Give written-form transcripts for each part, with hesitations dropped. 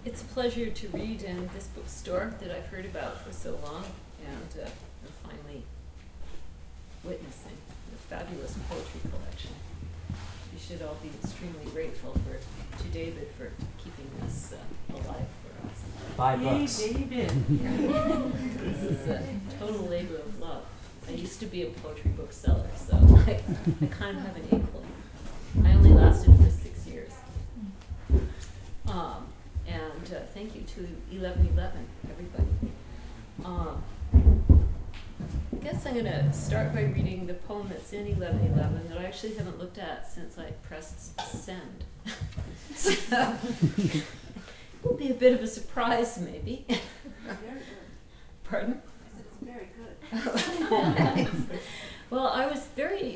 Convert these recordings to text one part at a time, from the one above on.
It's a pleasure to read in this bookstore that I've heard about for so long, and I'm finally witnessing the fabulous poetry collection. We should all be extremely grateful to David for keeping this alive for us. Buy Yay, books. David! This is a total labor of love. I used to be a poetry bookseller, so I kind of have an inkling. I only lasted for 6 years. And thank you to 1111, everybody. I guess I'm going to start by reading the poem that's in 1111 that I actually haven't looked at since I pressed send. So, it will be a bit of a surprise, maybe. Very good. Pardon? I said it's very good. Well, I was very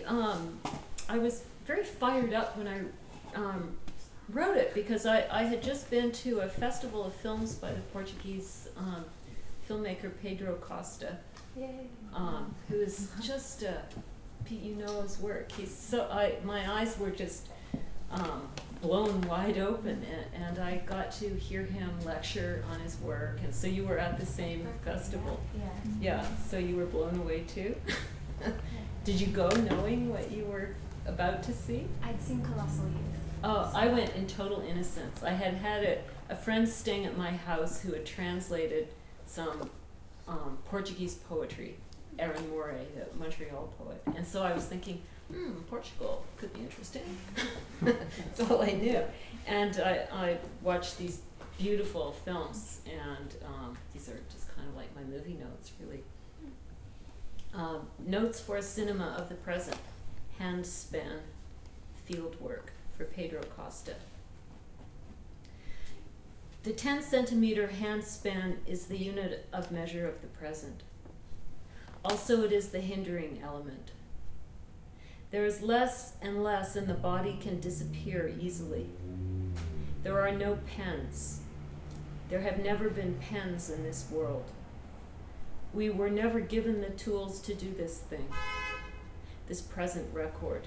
fired up when I wrote it, because I had just been to a festival of films by the Portuguese filmmaker Pedro Costa, who is just Pete, you know his work. He's so my eyes were just blown wide open, and I got to hear him lecture on his work. And so you were at the same festival. Yeah, so you were blown away too. Did you go knowing what you were about to see? I'd seen Colossal Youth. Oh, I went in total innocence. I had a friend staying at my house who had translated some Portuguese poetry, Aaron Moray, the Montreal poet. And so I was thinking, Portugal could be interesting. That's all I knew. And I watched these beautiful films, and these are just kind of like my movie notes, really. Notes for a Cinema of the Present, Handspan Field Work, for Pedro Costa. The 10-centimeter handspan is the unit of measure of the present. Also, it is the hindering element. There is less and less, and the body can disappear easily. There are no pens. There have never been pens in this world. We were never given the tools to do this thing, this present record.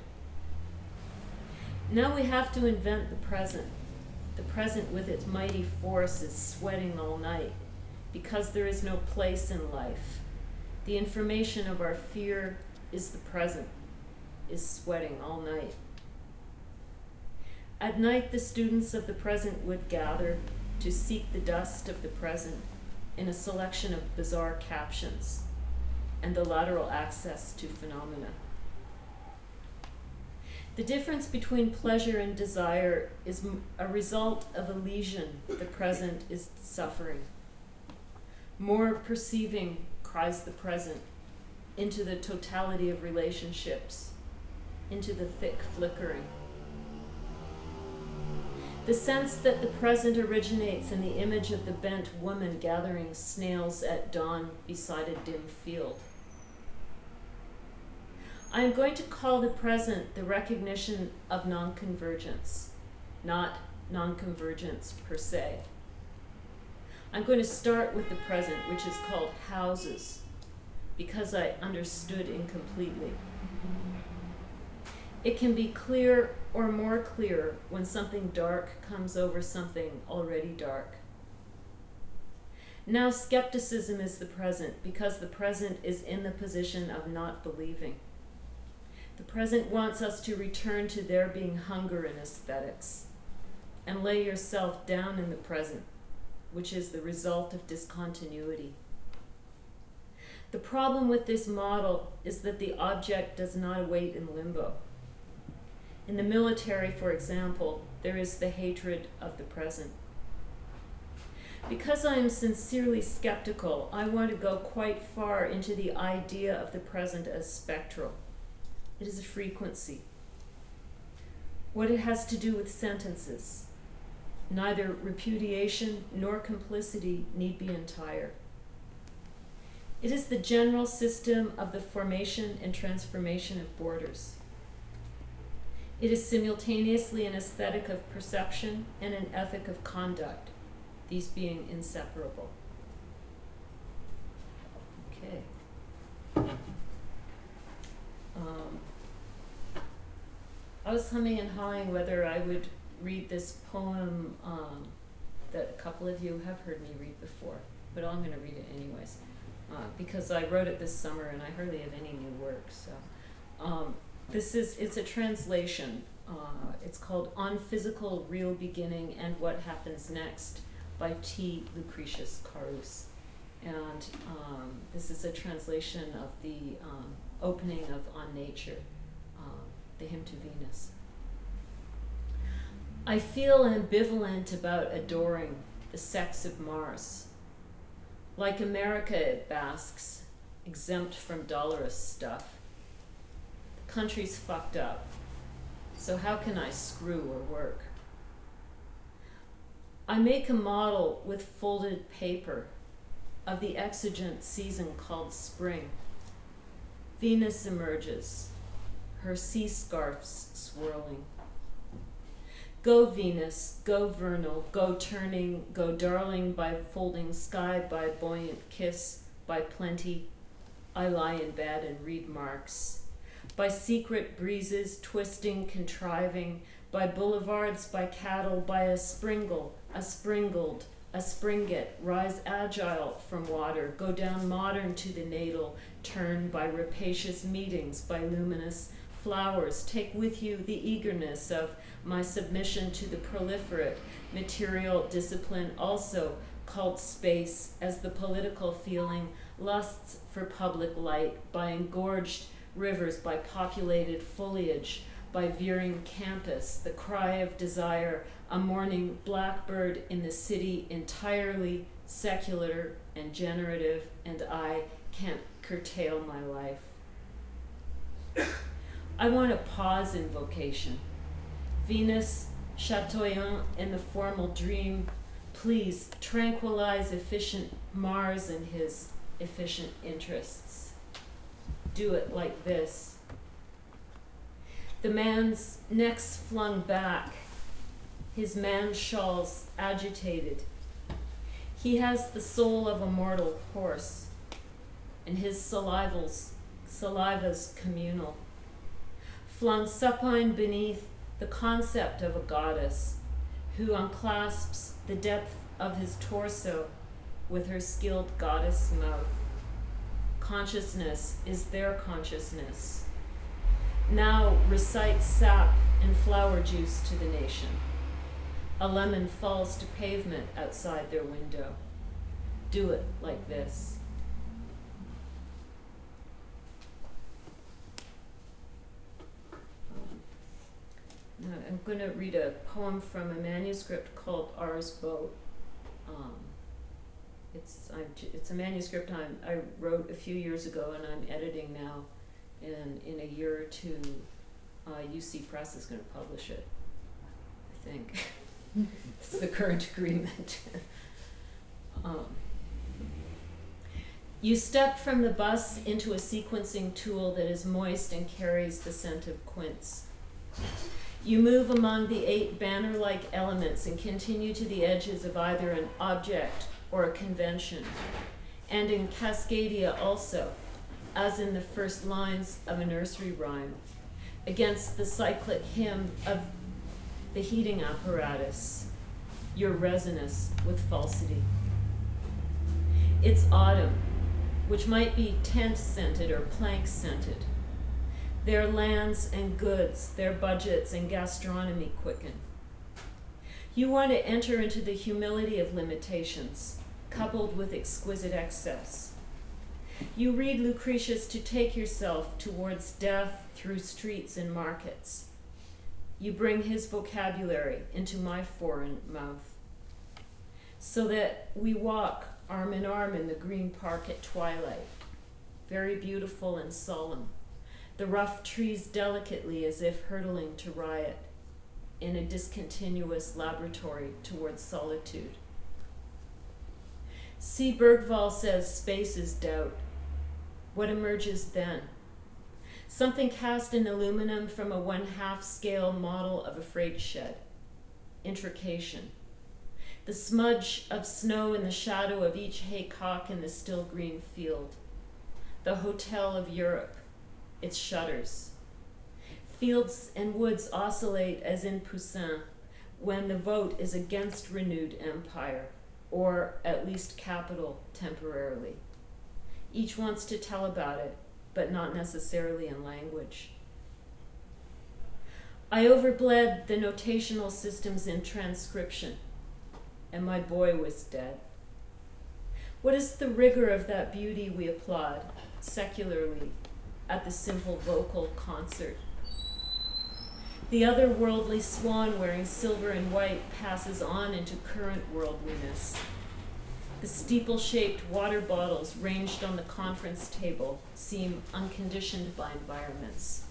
Now we have to invent the present with its mighty force is sweating all night, because there is no place in life. The information of our fear is the present, is sweating all night. At night, the students of the present would gather to seek the dust of the present in a selection of bizarre captions and the lateral access to phenomena. The difference between pleasure and desire is a result of a lesion the present is suffering. More perceiving cries the present into the totality of relationships, into the thick flickering. The sense that the present originates in the image of the bent woman gathering snails at dawn beside a dim field. I am going to call the present the recognition of non-convergence, not non-convergence per se. I'm going to start with the present, which is called houses, because I understood incompletely. It can be clear or more clear when something dark comes over something already dark. Now skepticism is the present, because the present is in the position of not believing. The present wants us to return to there being hunger in aesthetics and lay yourself down in the present, which is the result of discontinuity. The problem with this model is that the object does not await in limbo. In the military, for example, there is the hatred of the present. Because I am sincerely skeptical, I want to go quite far into the idea of the present as spectral. It is a frequency. What it has to do with sentences. Neither repudiation nor complicity need be entire. It is the general system of the formation and transformation of borders. It is simultaneously an aesthetic of perception and an ethic of conduct, these being inseparable. Okay. I was humming and hawing whether I would read this poem that a couple couple of you have heard me read before, but I'm going to read it anyways, because I wrote it this summer and I hardly have any new work. So it's a translation. It's called On Physical Real Beginning and What Happens Next by T. Lucretius Carus. And this is a translation of the opening of On Nature, the hymn to Venus. I feel ambivalent about adoring the sex of Mars. Like America, it basks, exempt from dolorous stuff. The country's fucked up, so how can I screw or work? I make a model with folded paper of the exigent season called spring. Venus emerges, her sea scarfs swirling. Go Venus, go vernal, go turning, go darling by folding sky, by buoyant kiss, by plenty. I lie in bed and read Marx. By secret breezes, twisting, contriving, by boulevards, by cattle, by a springle, a springled, a springet, rise agile from water, go down modern to the natal, turn by rapacious meetings, by luminous flowers, take with you the eagerness of my submission to the proliferate material discipline, also called space, as the political feeling lusts for public light, by engorged rivers, by populated foliage, by veering campus, the cry of desire, a morning blackbird in the city, entirely secular and generative, and I can't curtail my life. I want a pause in vocation. Venus, chatoyant in the formal dream, please tranquilize efficient Mars and his efficient interests. Do it like this. The man's neck's flung back, his man shawls agitated. He has the soul of a mortal horse, and his saliva's communal. Flung supine beneath the concept of a goddess who unclasps the depth of his torso with her skilled goddess mouth. Consciousness is their consciousness. Now recite sap and flower juice to the nation. A lemon falls to pavement outside their window. Do it like this. Now I'm going to read a poem from a manuscript called Ars Boat. It's a manuscript I wrote a few years ago and I'm editing now. And in a year or two, UC Press is going to publish it, I think. It's the current agreement. You step from the bus into a sequencing tool that is moist and carries the scent of quince. You move among the 8 banner-like elements and continue to the edges of either an object or a convention. And in Cascadia also, as in the first lines of a nursery rhyme, against the cyclic hymn of the heating apparatus, you're resinous with falsity. It's autumn, which might be tent-scented or plank-scented. Their lands and goods, their budgets and gastronomy quicken. You want to enter into the humility of limitations, coupled with exquisite excess. You read Lucretius to take yourself towards death through streets and markets. You bring his vocabulary into my foreign mouth, so that we walk arm in arm in the green park at twilight, very beautiful and solemn, the rough trees delicately as if hurtling to riot in a discontinuous laboratory towards solitude. C. Bergvall says space is doubt. What emerges then? Something cast in aluminum from a 1/2 scale model of a freight shed. Intrication. The smudge of snow in the shadow of each haycock in the still green field. The Hotel of Europe, its shutters. Fields and woods oscillate as in Poussin when the vote is against renewed empire. or at least capital temporarily. Each wants to tell about it, but not necessarily in language. I overbled the notational systems in transcription, and my boy was dead. What is the rigor of that beauty we applaud, secularly, at the simple vocal concert? The otherworldly swan wearing silver and white passes on into current worldliness. The steeple-shaped water bottles ranged on the conference table seem unconditioned by environments.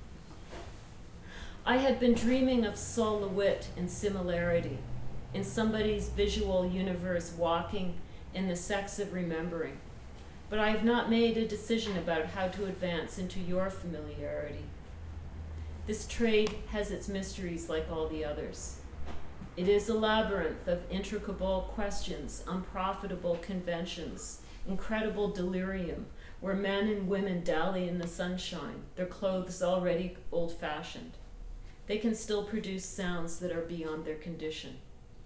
I had been dreaming of Sol LeWitt in similarity, in somebody's visual universe walking in the sex of remembering, but I have not made a decision about how to advance into your familiarity. This trade has its mysteries like all the others. It is a labyrinth of intricable questions, unprofitable conventions, incredible delirium, where men and women dally in the sunshine, their clothes already old-fashioned. They can still produce sounds that are beyond their condition.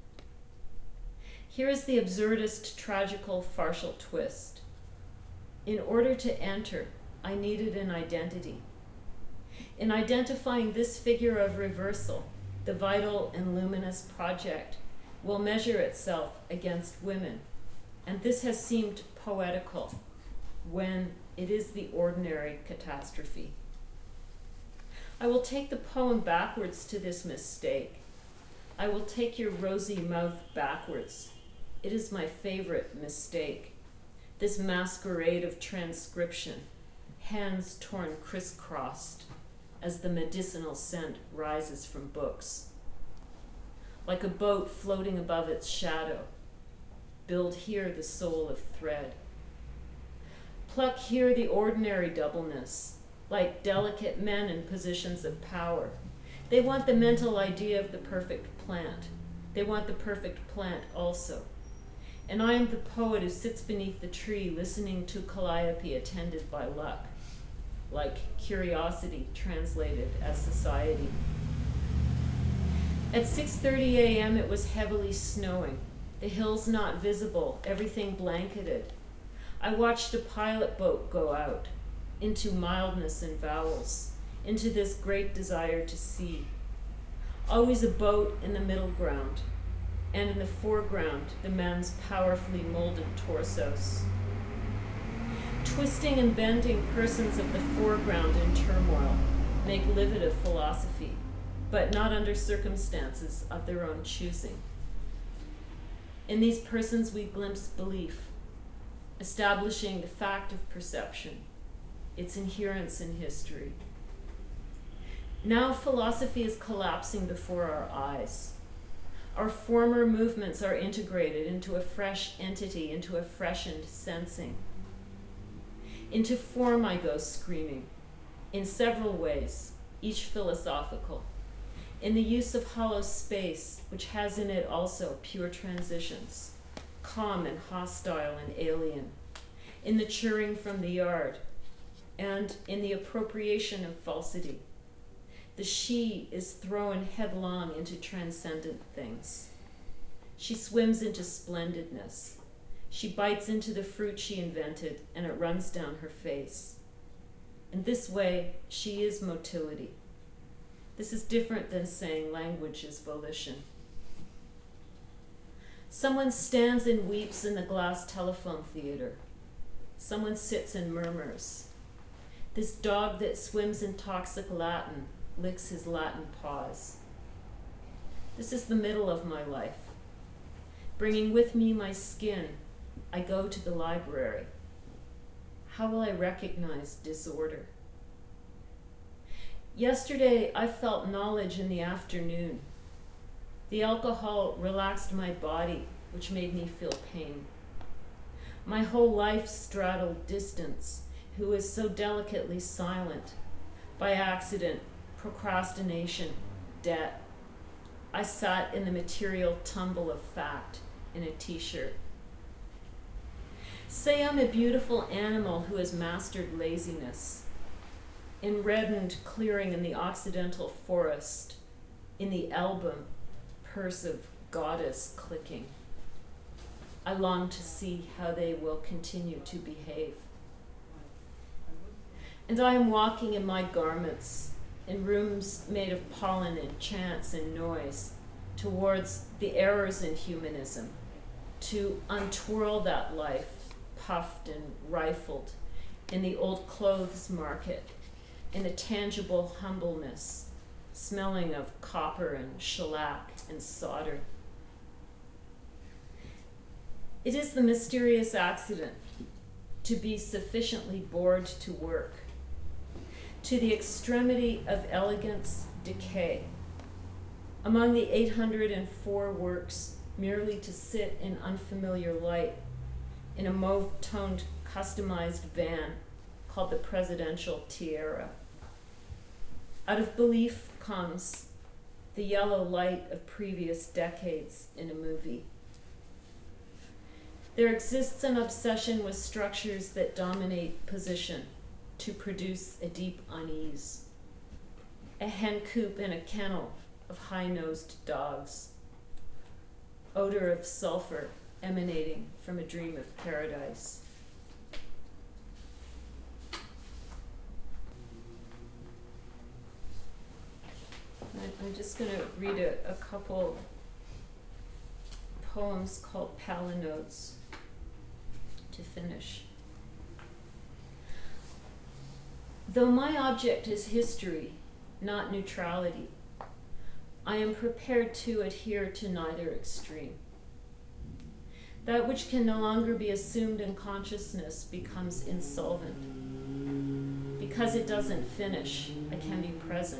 Here is the absurdist, tragical, farcical twist. In order to enter, I needed an identity. In identifying this figure of reversal, the vital and luminous project will measure itself against women, and this has seemed poetical when it is the ordinary catastrophe. I will take the poem backwards to this mistake. I will take your rosy mouth backwards. It is my favorite mistake. This masquerade of transcription, hands torn crisscrossed as the medicinal scent rises from books. Like a boat floating above its shadow, build here the soul of thread. Pluck here the ordinary doubleness, like delicate men in positions of power. They want the mental idea of the perfect plant. They want the perfect plant also. And I am the poet who sits beneath the tree listening to Calliope attended by luck, like curiosity translated as society. At 6:30 a.m. it was heavily snowing, the hills not visible, everything blanketed. I watched a pilot boat go out, into mildness and vowels, into this great desire to see. Always a boat in the middle ground, and in the foreground, the men's powerfully molded torsos. Twisting and bending persons of the foreground in turmoil make livid of philosophy, but not under circumstances of their own choosing. In these persons we glimpse belief, establishing the fact of perception, its inherence in history. Now philosophy is collapsing before our eyes. Our former movements are integrated into a fresh entity, into a freshened sensing. Into form I go screaming, in several ways, each philosophical. In the use of hollow space, which has in it also pure transitions, calm and hostile and alien. In the churring from the yard, and in the appropriation of falsity. The she is thrown headlong into transcendent things. She swims into splendidness. She bites into the fruit she invented, and it runs down her face. In this way, she is motility. This is different than saying language is volition. Someone stands and weeps in the glass telephone theater. Someone sits and murmurs. This dog that swims in toxic Latin licks his Latin paws. This is the middle of my life. Bringing with me my skin, I go to the library. How will I recognize disorder? Yesterday, I felt knowledge in the afternoon. The alcohol relaxed my body, which made me feel pain. My whole life straddled distance, who is so delicately silent. By accident, procrastination, debt. I sat in the material tumble of fact in a t-shirt. Say I'm a beautiful animal who has mastered laziness. In reddened clearing in the Occidental forest, in the album, purse of goddess clicking. I long to see how they will continue to behave. And I am walking in my garments, in rooms made of pollen and chance and noise, towards the errors in humanism, to untwirl that life, puffed and rifled, in the old clothes market, in a tangible humbleness, smelling of copper and shellac and solder. It is the mysterious accident to be sufficiently bored to work, to the extremity of elegance, decay. Among the 804 works, merely to sit in unfamiliar light, in a mauve-toned, customized van called the Presidential Tiara. Out of belief comes the yellow light of previous decades in a movie. There exists an obsession with structures that dominate position to produce a deep unease. A hen coop in a kennel of high-nosed dogs. Odor of sulfur emanating from a dream of paradise. I'm just going to read a couple poems called Palinodes to finish. Though my object is history, not neutrality, I am prepared to adhere to neither extreme. That which can no longer be assumed in consciousness becomes insolvent. Because it doesn't finish, I can be present.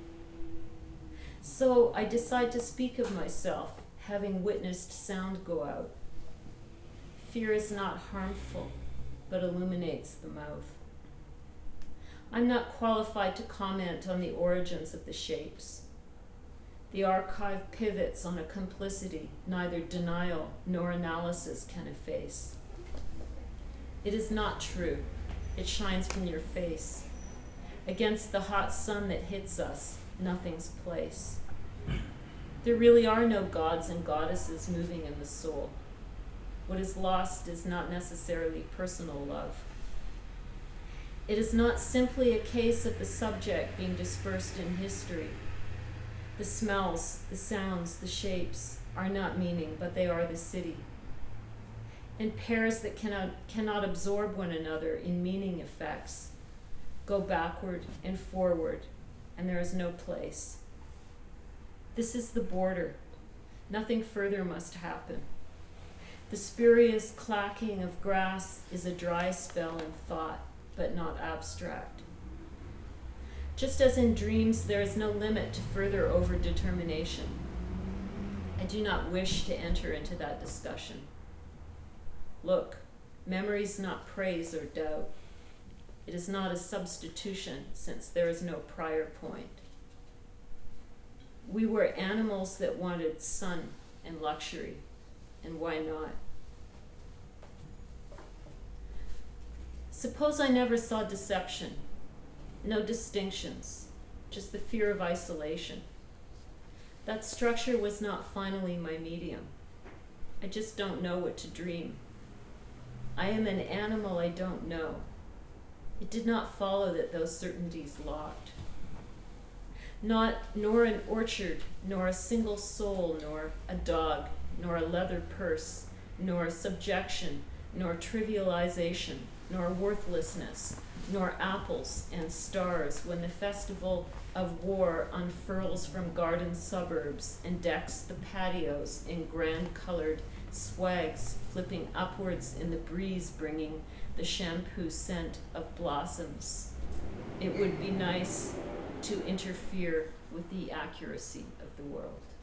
So I decide to speak of myself, having witnessed sound go out. Fear is not harmful, but illuminates the mouth. I'm not qualified to comment on the origins of the shapes. The archive pivots on a complicity neither denial nor analysis can efface. It is not true. It shines from your face. Against the hot sun that hits us, nothing's place. There really are no gods and goddesses moving in the soul. What is lost is not necessarily personal love. It is not simply a case of the subject being dispersed in history. The smells, the sounds, the shapes are not meaning, but they are the city. And pairs that cannot absorb one another in meaning effects go backward and forward, and there is no place. This is the border. Nothing further must happen. The spurious clacking of grass is a dry spell in thought, but not abstract. Just as in dreams, there is no limit to further overdetermination. I do not wish to enter into that discussion. Look, memory's not praise or doubt. It is not a substitution, since there is no prior point. We were animals that wanted sun and luxury, and why not? Suppose I never saw deception, no distinctions, just the fear of isolation. That structure was not finally my medium. I just don't know what to dream. I am an animal I don't know. It did not follow that those certainties locked. Nor an orchard, nor a single soul, nor a dog, nor a leather purse, nor subjection, nor trivialization, nor worthlessness, nor apples and stars when the festival of war unfurls from garden suburbs and decks the patios in grand-colored swags flipping upwards in the breeze bringing the shampoo scent of blossoms. It would be nice to interfere with the accuracy of the world.